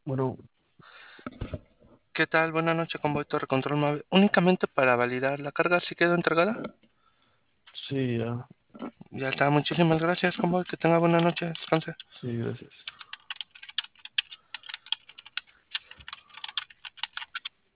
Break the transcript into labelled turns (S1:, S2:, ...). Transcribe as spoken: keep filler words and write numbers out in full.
S1: Bueno,
S2: ¿Qué tal? Buenas noches, Convoy Torre Control nueve. Únicamente para validar la carga, si quedó entregada.
S1: sí, ya,
S2: Ya está, muchísimas gracias, Convoy. Que tenga buena noche, descanse.
S1: sí, gracias.